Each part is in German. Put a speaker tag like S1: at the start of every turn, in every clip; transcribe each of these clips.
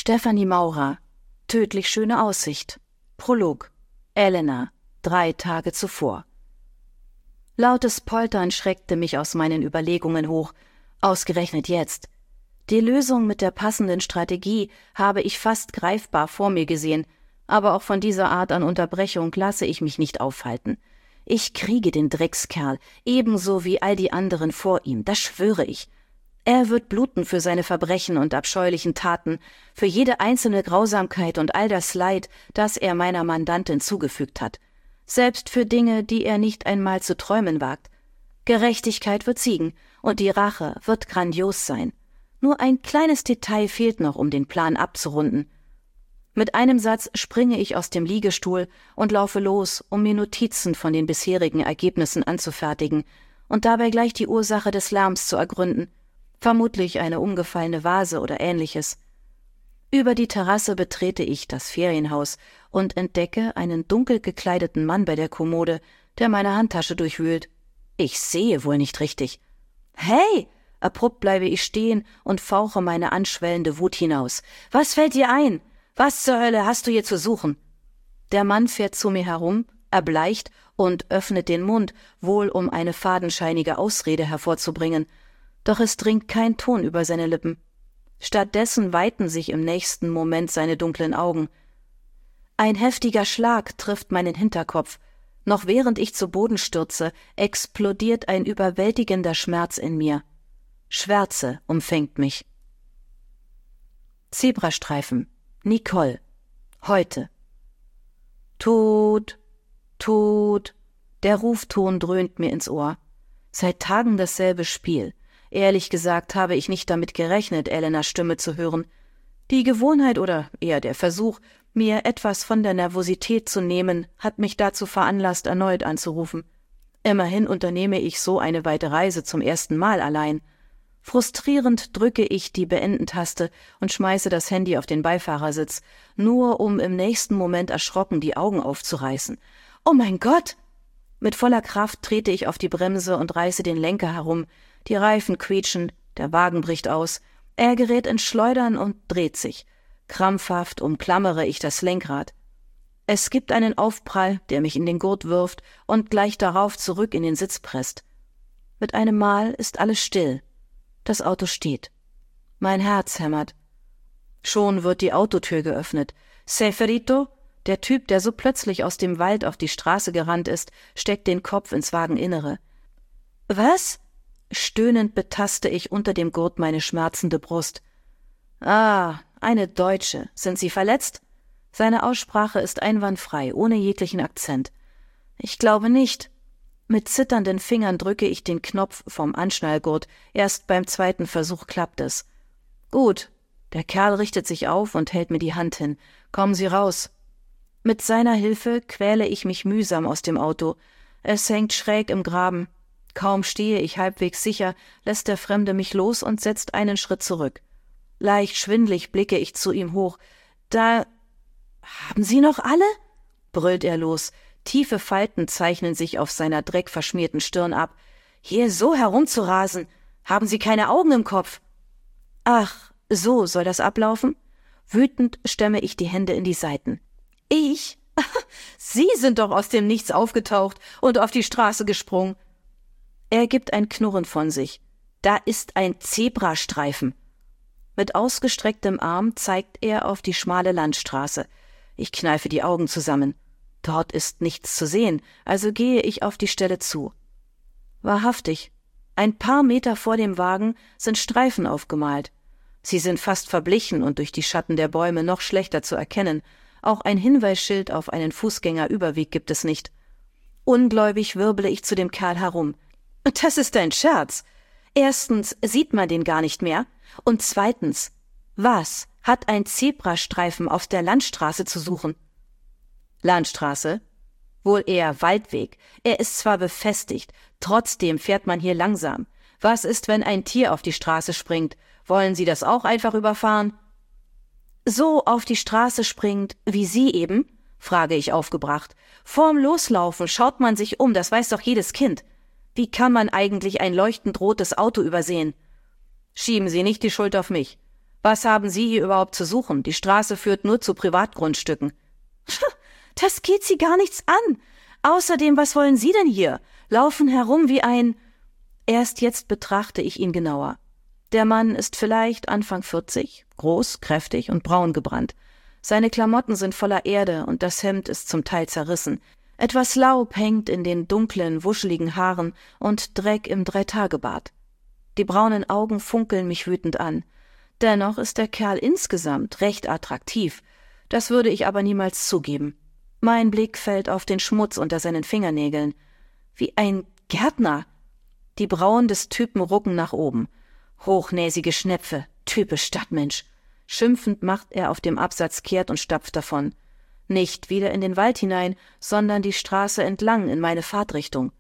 S1: Stefanie Maurer, tödlich schöne Aussicht. Prolog. Elena, 3 Tage zuvor. Lautes Poltern schreckte mich aus meinen Überlegungen hoch, ausgerechnet jetzt. Die Lösung mit der passenden Strategie habe ich fast greifbar vor mir gesehen, aber auch von dieser Art an Unterbrechung lasse ich mich nicht aufhalten. Ich kriege den Dreckskerl, ebenso wie all die anderen vor ihm, das schwöre ich. Er wird bluten für seine Verbrechen und abscheulichen Taten, für jede einzelne Grausamkeit und all das Leid, das er meiner Mandantin zugefügt hat. Selbst für Dinge, die er nicht einmal zu träumen wagt. Gerechtigkeit wird siegen und die Rache wird grandios sein. Nur ein kleines Detail fehlt noch, um den Plan abzurunden. Mit einem Satz springe ich aus dem Liegestuhl und laufe los, um mir Notizen von den bisherigen Ergebnissen anzufertigen und dabei gleich die Ursache des Lärms zu ergründen. Vermutlich eine umgefallene Vase oder Ähnliches. Über die Terrasse betrete ich das Ferienhaus und entdecke einen dunkel gekleideten Mann bei der Kommode, der meine Handtasche durchwühlt. Ich sehe wohl nicht richtig. »Hey!« Abrupt bleibe ich stehen und fauche meine anschwellende Wut hinaus. »Was fällt dir ein? Was zur Hölle hast du hier zu suchen?« Der Mann fährt zu mir herum, erbleicht und öffnet den Mund, wohl um eine fadenscheinige Ausrede hervorzubringen. Doch es dringt kein Ton über seine Lippen. Stattdessen weiten sich im nächsten Moment seine dunklen Augen. Ein heftiger Schlag trifft meinen Hinterkopf. Noch während ich zu Boden stürze, explodiert ein überwältigender Schmerz in mir. Schwärze umfängt mich. Zebrastreifen. Nicole. Heute. Tod, Tod. Der Rufton dröhnt mir ins Ohr. Seit Tagen dasselbe Spiel. Ehrlich gesagt habe ich nicht damit gerechnet, Elenas Stimme zu hören. Die Gewohnheit oder eher der Versuch, mir etwas von der Nervosität zu nehmen, hat mich dazu veranlasst, erneut anzurufen. Immerhin unternehme ich so eine weite Reise zum ersten Mal allein. Frustrierend drücke ich die Beenden-Taste und schmeiße das Handy auf den Beifahrersitz, nur um im nächsten Moment erschrocken die Augen aufzureißen. »Oh mein Gott!« Mit voller Kraft trete ich auf die Bremse und reiße den Lenker herum. Die Reifen quietschen, der Wagen bricht aus. Er gerät ins Schleudern und dreht sich. Krampfhaft umklammere ich das Lenkrad. Es gibt einen Aufprall, der mich in den Gurt wirft und gleich darauf zurück in den Sitz presst. Mit einem Mal ist alles still. Das Auto steht. Mein Herz hämmert. Schon wird die Autotür geöffnet. Seferito, der Typ, der so plötzlich aus dem Wald auf die Straße gerannt ist, steckt den Kopf ins Wageninnere. »Was?« Stöhnend betaste ich unter dem Gurt meine schmerzende Brust. »Ah, eine Deutsche. Sind Sie verletzt?« Seine Aussprache ist einwandfrei, ohne jeglichen Akzent. »Ich glaube nicht.« Mit zitternden Fingern drücke ich den Knopf vom Anschnallgurt. Erst beim zweiten Versuch klappt es. »Gut.« Der Kerl richtet sich auf und hält mir die Hand hin. »Kommen Sie raus.« Mit seiner Hilfe quäle ich mich mühsam aus dem Auto. Es hängt schräg im Graben. Kaum stehe ich halbwegs sicher, lässt der Fremde mich los und setzt einen Schritt zurück. Leicht schwindlig blicke ich zu ihm hoch. »Da... haben Sie noch alle?« brüllt er los. Tiefe Falten zeichnen sich auf seiner dreckverschmierten Stirn ab. »Hier so herumzurasen! Haben Sie keine Augen im Kopf?« »Ach, so soll das ablaufen?« Wütend stemme ich die Hände in die Seiten. »Ich? Sie sind doch aus dem Nichts aufgetaucht und auf die Straße gesprungen.« Er gibt ein Knurren von sich. »Da ist ein Zebrastreifen.« Mit ausgestrecktem Arm zeigt er auf die schmale Landstraße. Ich kneife die Augen zusammen. Dort ist nichts zu sehen, also gehe ich auf die Stelle zu. Wahrhaftig, ein paar Meter vor dem Wagen sind Streifen aufgemalt. Sie sind fast verblichen und durch die Schatten der Bäume noch schlechter zu erkennen. Auch ein Hinweisschild auf einen Fußgängerüberweg gibt es nicht. Ungläubig wirble ich zu dem Kerl herum. »Das ist ein Scherz. Erstens sieht man den gar nicht mehr. Und zweitens, was hat ein Zebrastreifen auf der Landstraße zu suchen?« »Landstraße? Wohl eher Waldweg. Er ist zwar befestigt, trotzdem fährt man hier langsam. Was ist, wenn ein Tier auf die Straße springt? Wollen Sie das auch einfach überfahren?« »So auf die Straße springt, wie Sie eben?« frage ich aufgebracht. »Vorm Loslaufen schaut man sich um, das weiß doch jedes Kind. Wie kann man eigentlich ein leuchtend rotes Auto übersehen?« »Schieben Sie nicht die Schuld auf mich. Was haben Sie hier überhaupt zu suchen? Die Straße führt nur zu Privatgrundstücken. Das geht Sie gar nichts an. Außerdem, was wollen Sie denn hier? Laufen herum wie ein... Erst jetzt betrachte ich ihn genauer. Der Mann ist vielleicht Anfang 40, groß, kräftig und braun gebrannt. Seine Klamotten sind voller Erde und das Hemd ist zum Teil zerrissen. Etwas Laub hängt in den dunklen, wuscheligen Haaren und Dreck im Dreitagebart. Die braunen Augen funkeln mich wütend an. Dennoch ist der Kerl insgesamt recht attraktiv. Das würde ich aber niemals zugeben. Mein Blick fällt auf den Schmutz unter seinen Fingernägeln. Wie ein Gärtner. Die Brauen des Typen rucken nach oben. Hochnäsige Schnepfe, typisch Stadtmensch. Schimpfend macht er auf dem Absatz kehrt und stapft davon. Nicht wieder in den Wald hinein, sondern die Straße entlang in meine Fahrtrichtung.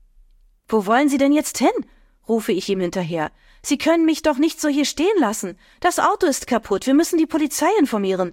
S1: »Wo wollen Sie denn jetzt hin?« rufe ich ihm hinterher. »Sie können mich doch nicht so hier stehen lassen. Das Auto ist kaputt, wir müssen die Polizei informieren.«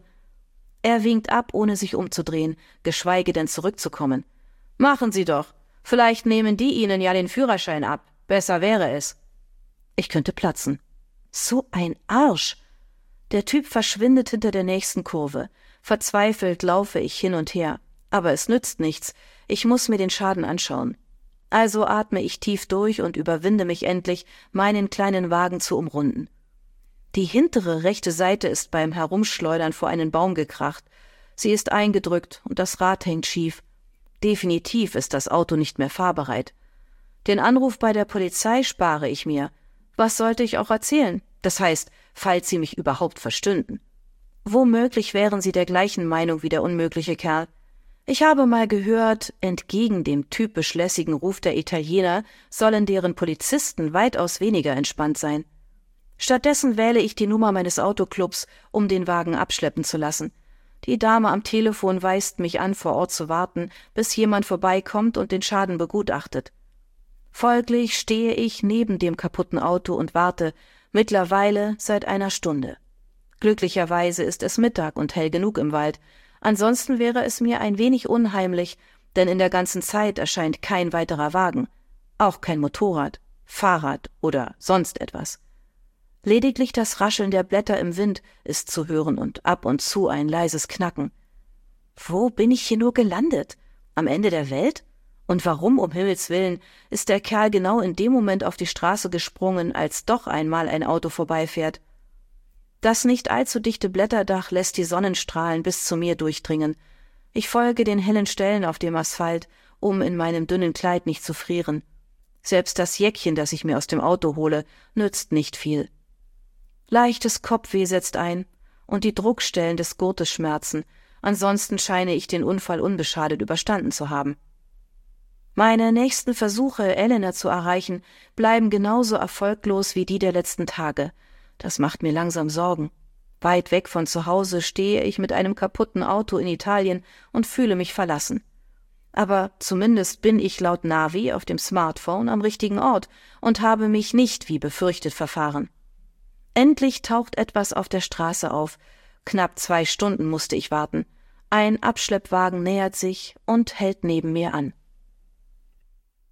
S1: Er winkt ab, ohne sich umzudrehen, geschweige denn zurückzukommen. »Machen Sie doch. Vielleicht nehmen die Ihnen ja den Führerschein ab. Besser wäre es.« Ich könnte platzen. So ein Arsch! Der Typ verschwindet hinter der nächsten Kurve. Verzweifelt laufe ich hin und her. Aber es nützt nichts. Ich muss mir den Schaden anschauen. Also atme ich tief durch und überwinde mich endlich, meinen kleinen Wagen zu umrunden. Die hintere rechte Seite ist beim Herumschleudern vor einen Baum gekracht. Sie ist eingedrückt und das Rad hängt schief. Definitiv ist das Auto nicht mehr fahrbereit. Den Anruf bei der Polizei spare ich mir. Was sollte ich auch erzählen? Das heißt, falls sie mich überhaupt verstünden. Womöglich wären sie der gleichen Meinung wie der unmögliche Kerl. Ich habe mal gehört, entgegen dem typisch lässigen Ruf der Italiener sollen deren Polizisten weitaus weniger entspannt sein. Stattdessen wähle ich die Nummer meines Autoclubs, um den Wagen abschleppen zu lassen. Die Dame am Telefon weist mich an, vor Ort zu warten, bis jemand vorbeikommt und den Schaden begutachtet. Folglich stehe ich neben dem kaputten Auto und warte, mittlerweile seit einer Stunde. Glücklicherweise ist es Mittag und hell genug im Wald. Ansonsten wäre es mir ein wenig unheimlich, denn in der ganzen Zeit erscheint kein weiterer Wagen, auch kein Motorrad, Fahrrad oder sonst etwas. Lediglich das Rascheln der Blätter im Wind ist zu hören und ab und zu ein leises Knacken. Wo bin ich hier nur gelandet? Am Ende der Welt? Und warum, um Himmels Willen, ist der Kerl genau in dem Moment auf die Straße gesprungen, als doch einmal ein Auto vorbeifährt? Das nicht allzu dichte Blätterdach lässt die Sonnenstrahlen bis zu mir durchdringen. Ich folge den hellen Stellen auf dem Asphalt, um in meinem dünnen Kleid nicht zu frieren. Selbst das Jäckchen, das ich mir aus dem Auto hole, nützt nicht viel. Leichtes Kopfweh setzt ein und die Druckstellen des Gurtes schmerzen. Ansonsten scheine ich den Unfall unbeschadet überstanden zu haben. Meine nächsten Versuche, Elena zu erreichen, bleiben genauso erfolglos wie die der letzten Tage. Das macht mir langsam Sorgen. Weit weg von zu Hause stehe ich mit einem kaputten Auto in Italien und fühle mich verlassen. Aber zumindest bin ich laut Navi auf dem Smartphone am richtigen Ort und habe mich nicht wie befürchtet verfahren. Endlich taucht etwas auf der Straße auf. Knapp 2 Stunden musste ich warten. Ein Abschleppwagen nähert sich und hält neben mir an.